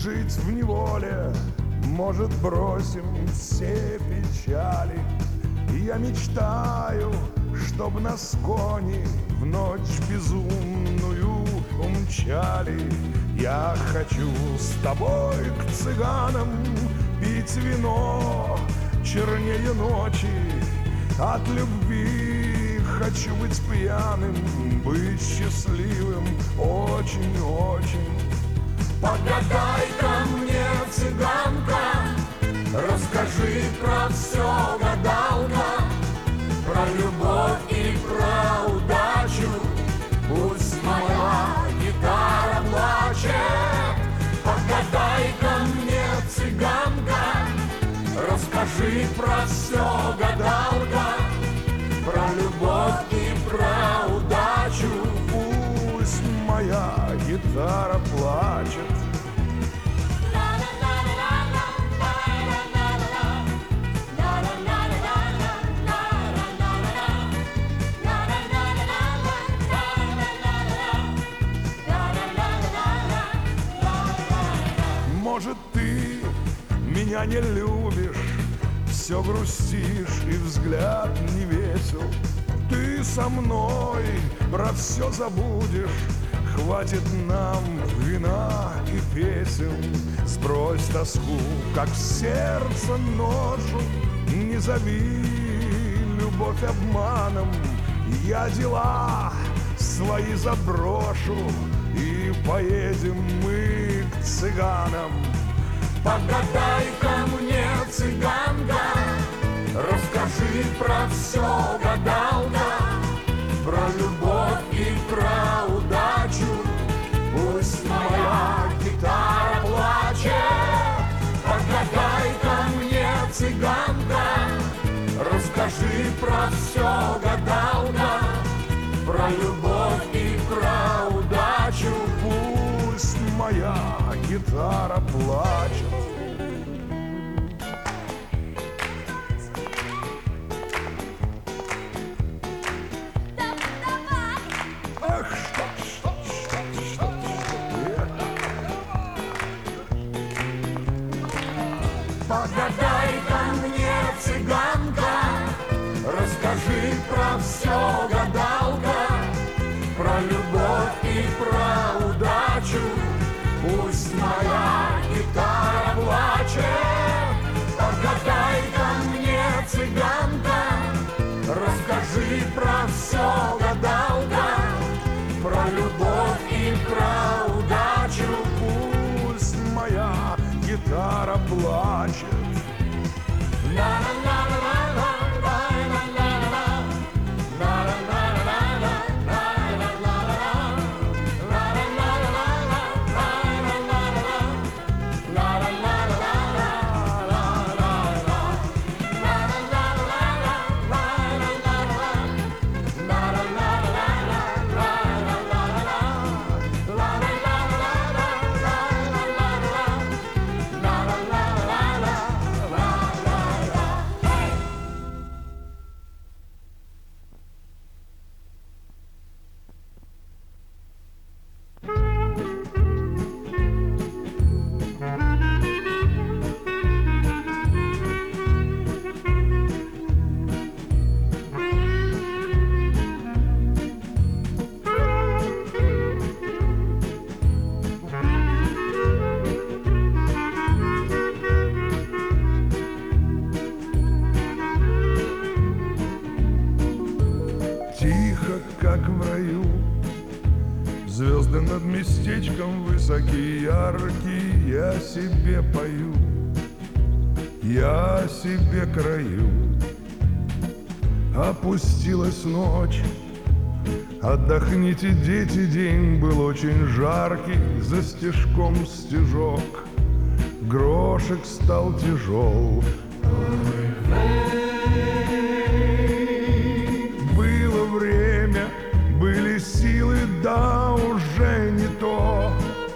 жить в неволе, может, бросим все печали. И я мечтаю, чтоб нас кони в ночь безумную умчали. Я хочу с тобой к цыганам пить вино чернее ночи. От любви хочу быть пьяным, быть счастливым очень-очень. Погадай-ка мне, цыганка, расскажи про все, гадалка, про любовь и про удачу. Пусть моя гитара плачет. Погадай-ка мне, цыганка, расскажи про все, гадалка, про любовь и про удачу. Пусть моя гитара плачет. Может, ты меня не любишь, все грустишь и взгляд не весел. Ты со мной про все забудешь, хватит нам вина и песен. Сбрось тоску, как в сердце ношу, не зови любовь обманом. Я дела свои заброшу, и поедем мы к цыганам. Погадай-ка мне, цыганка, расскажи про все, гадалка, про любовь и про удачу. Пусть моя гитара плачет. Погадай-ка мне, цыганка, расскажи про все, гадалка, про любовь и про удачу. Пусть моя гитара плачет. Погадай-ка мне, цыганка, расскажи про все, гадалка, про любовь и про удачу. Пусть моя гитара плачет. Погадай-ка мне, цыганка, расскажи про все, гадалка, про любовь и про удачу. Пусть моя гитара плачет. Как в раю, звезды над местечком высокие, яркие. Я себе пою, я себе краю. Опустилась ночь, отдохните, дети, день был очень жаркий. За стежком стежок, грошек стал тяжел. Было время, были силы, да уже не то.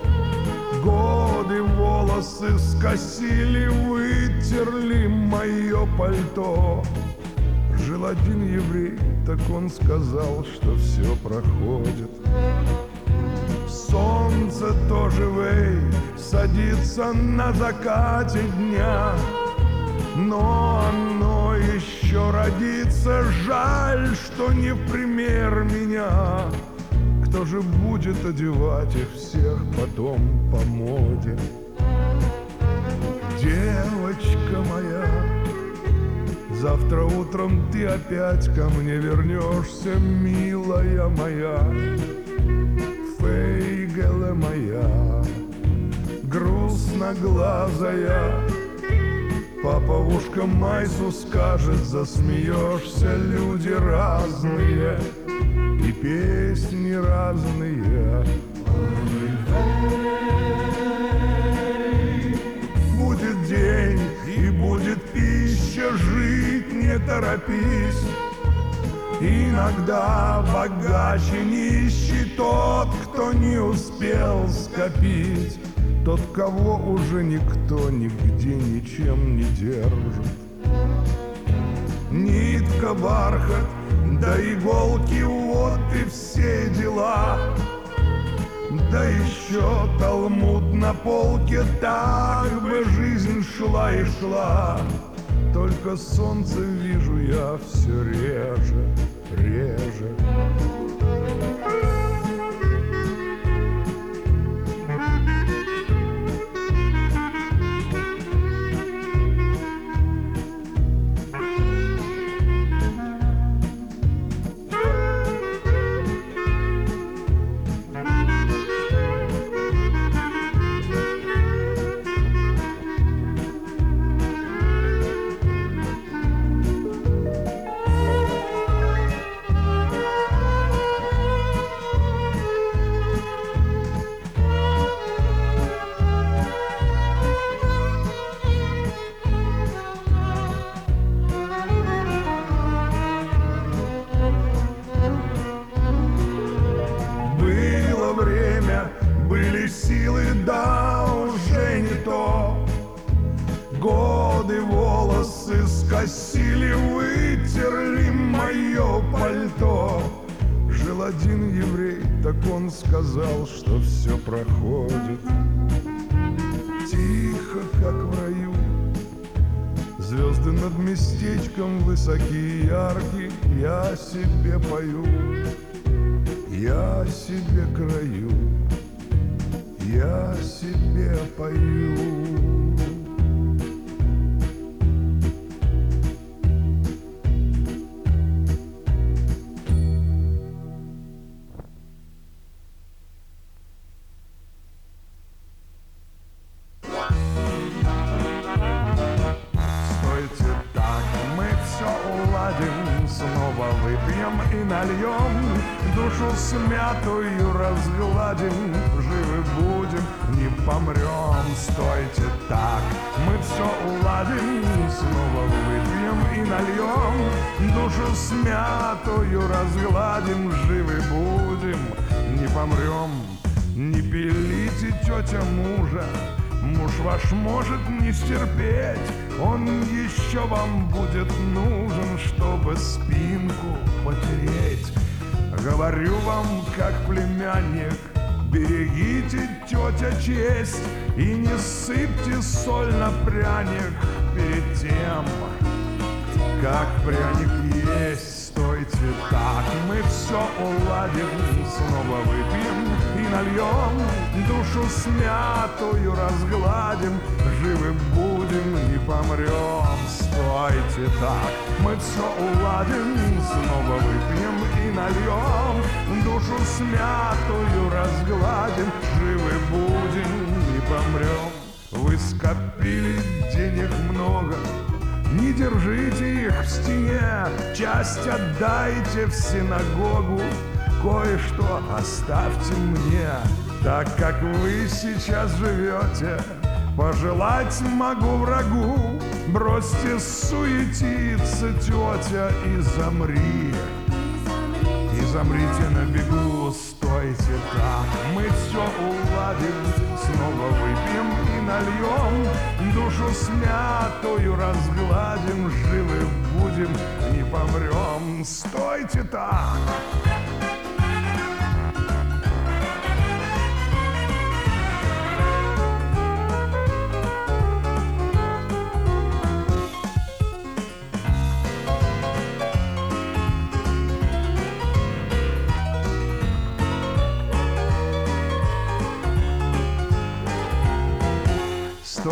Годы волосы скосили, вытерли мое пальто. Жил один еврей, так он сказал, что все проходит. солнце тоже вей садится на закате дня, но оно еще родится, жаль, что не в пример меня. Кто же будет одевать их всех потом по моде? Девочка моя, завтра утром ты опять ко мне вернешься, милая моя, фейгеле моя, грустноглазая. Папа в ушко Майсу скажет, засмеешься, люди разные и песни разные. Будет день и будет пища, жить не торопись. Иногда богаче нищий тот, кто не успел скопить, тот, кого уже никто нигде ничем не держит. Нитка, бархат, да иголки, вот и все дела. Да еще талмуд на полке, так бы жизнь шла и шла. Только солнце вижу я все реже, реже. Были силы, да уже не то. Годы волосы скосили, вытерли мое пальто. Жил один еврей, так он сказал, что все проходит тихо, как в раю. Звезды над местечком высокие и яркие, я себе пою, я себе краю, я себе пою. Стойте так, мы все уладим, снова выпьем и нальем, душу смятую разгладим, живы будем, не помрем. Стойте так, мы все уладим, снова выпьем и нальем, душу смятую разгладим, живы будем, не помрем. Не пилите, тетя, мужа, муж ваш может не стерпеть, он еще вам будет нужен, чтобы спинку потереть. Говорю вам, как племянник, берегите, тетя, честь и не сыпьте соль на пряник перед тем, как пряник есть. Стойте так, мы все уладим, снова выпьем и нальем, душу смятую разгладим, живы будем, не помрем. Стойте так, мы все уладим, снова выпьем и нальем, душу смятую разгладим, живы будем, не помрем. Вы скопили денег много, не держите их в стене, часть отдайте в синагогу, кое-что оставьте мне. Так как вы сейчас живете, пожелать могу врагу, бросьте суетиться, тетя, и замри. И замрите на бегу. Стойте так, мы все уладим, снова выпьем и нальем, душу смятую разгладим, живы будем, не помрем. Стойте так.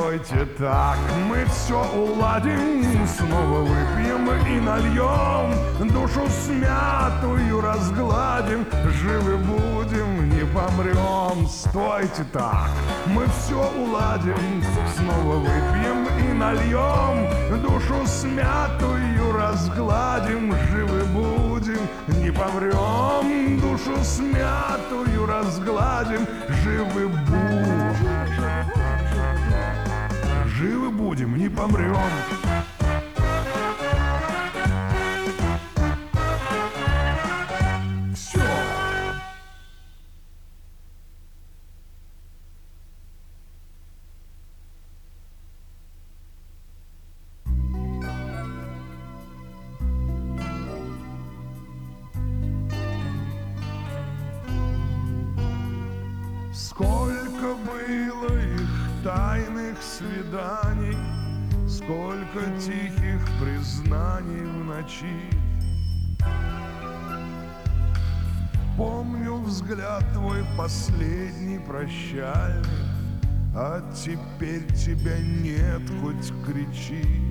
стойте так, мы все уладим, снова выпьем и нальем, душу смятую разгладим, живы будем, не помрем. Стойте так, мы все уладим, снова выпьем и нальем, душу смятую разгладим, живы будем, не помрем. Душу смятую разгладим, живы будем. Живы будем, не помрем. Все. Сколько было их тайных свиданий, сколько тихих признаний в ночи. Помню взгляд твой последний прощальный, а теперь тебя нет, хоть кричи.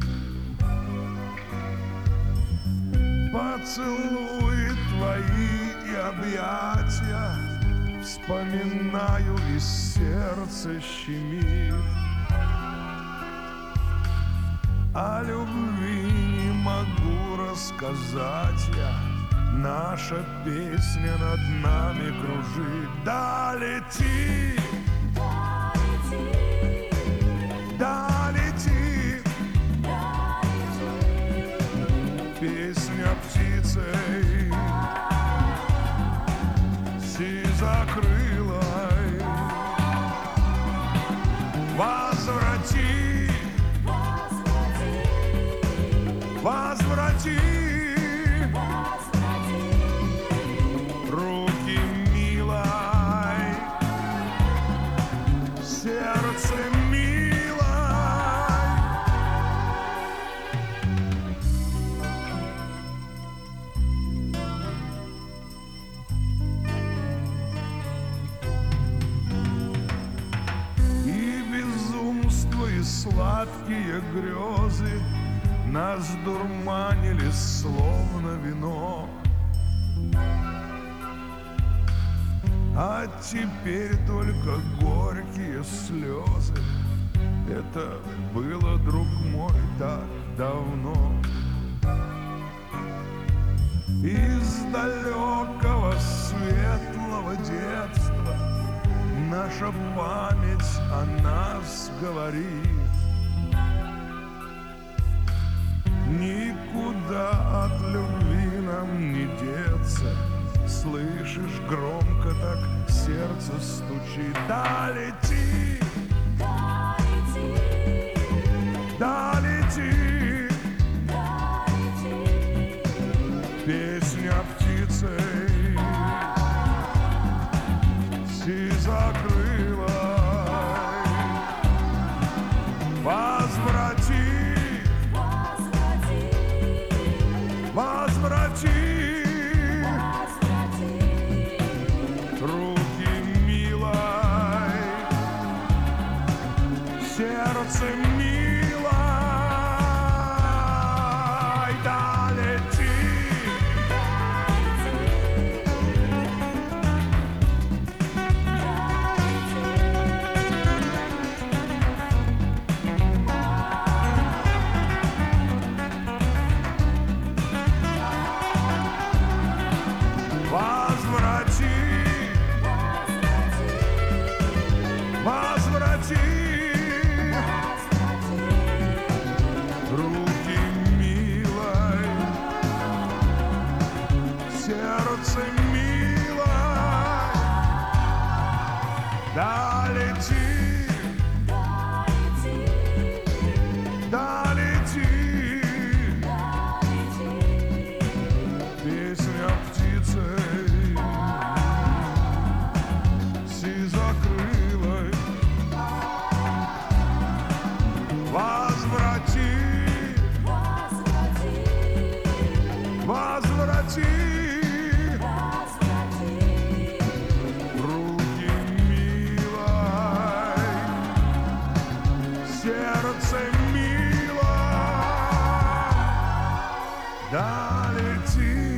Поцелуи твои и объятия вспоминаю, и сердце щемит. О любви не могу рассказать я, наша песня над нами кружит. Да лети, да лети, песня птицей сизокрылой. Возврати, возврати руки милой, сердце милой. И безумство, и сладкие грезы нас дурманили, словно вино. А теперь только горькие слезы. Это было, друг мой, так давно. Из далекого светлого детства наша память о нас говорит. Никуда от любви нам не деться. Слышишь, громко так сердце стучит. Да лети, да лети, да лети, да лети. Песня птицей сизокрылой. Возврати, возврати руки милой, сердце милой. Да лети, возврати сердце мило долети.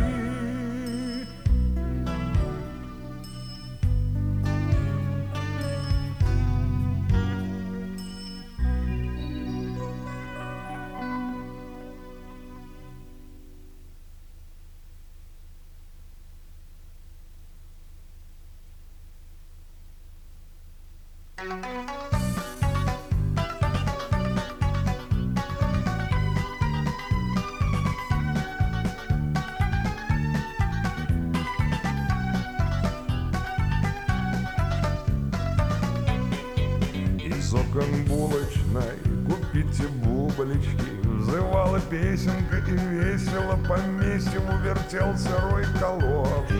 Из окон булочной купите бублички, взывала песенка и весело по месиву вертелся рой калош.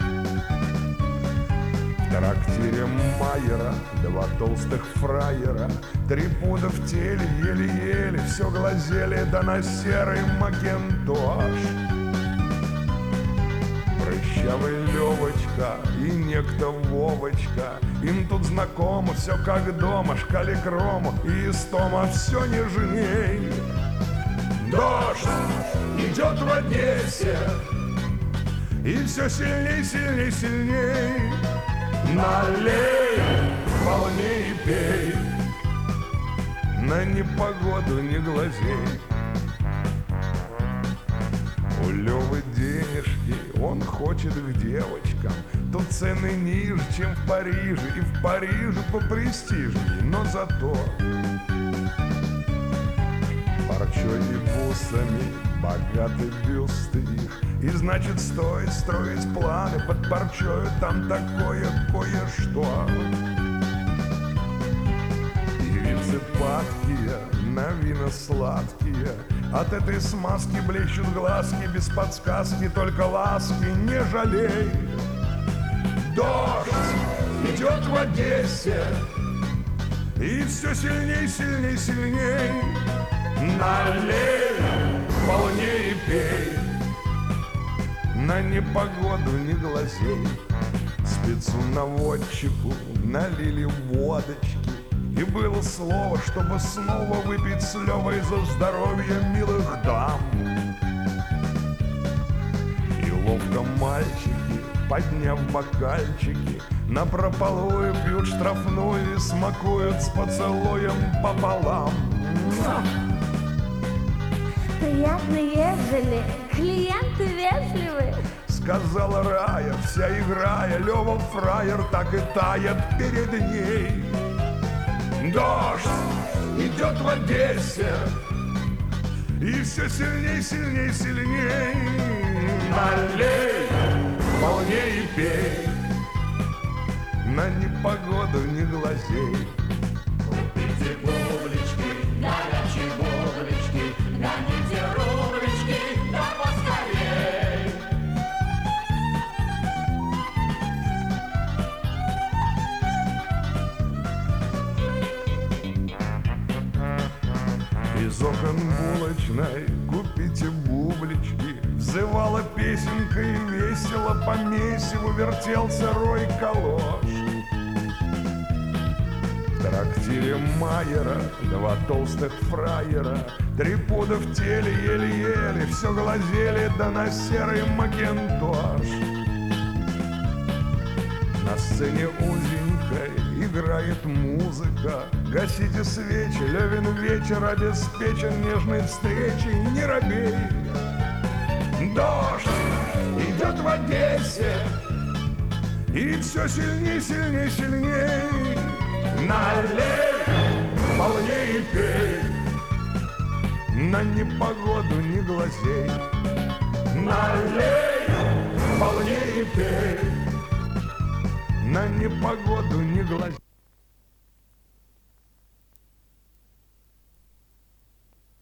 В трактире Майера два толстых фраера, 3 пуда в теле, еле-еле все глазели, да на серый макинтош. Прыщавый Левочка и некто Вовочка, им тут знакомо все как дома, шкалик рому и истома все нежней. Дождь идет в Одессе, и все сильней, сильней, сильней. Налей полней и пей, на непогоду не глазей. У Лёвы денежки, он хочет к девочкам, тут цены ниже, чем в Париже, и в Париже попрестижней, но зато парчой и бусами богатый бюст их. И значит стоит строить планы под парчою, там такое кое-что. Девицы падкие, на вина сладкие, от этой смазки блещут глазки, без подсказки, только ласки не жалей. Дождь идет в Одессе, и все сильней, сильней, сильней. Налей полней и пей, на непогоду не глазей. Спецу-наводчику налили водочки, и было слово, чтобы снова выпить с Левой за здоровье милых дам. И ловко мальчики, подняв бокальчики, напропалую пьют штрафную и смакуют с поцелуем пополам. Приятно, ежели клиенты вежливы, сказала Рая, вся играя, Лёва фраер так и тает перед ней. Дождь идет в Одессе, и все сильней, сильней, сильней. Налей полней и пей, на непогоду не глазей. Купите бублички, горячие бублички, гоните рублички, да поскорей. Из окон булочной купите бублички, взывала песенка и весело по месиву вертелся рой калош. В трактире Майера два толстых фраера, 3 пуда в теле, еле-еле все глазели, да на серый макинтош. На сцене узенькой играет музыка, гасите свечи, Левин вечер обеспечен нежной встречей, не робей. Дождь идет в Одессе, и все сильней, сильней, сильней. Налей полней и пей, на непогоду не глазей. Налей полней и пей, на непогоду не глазей.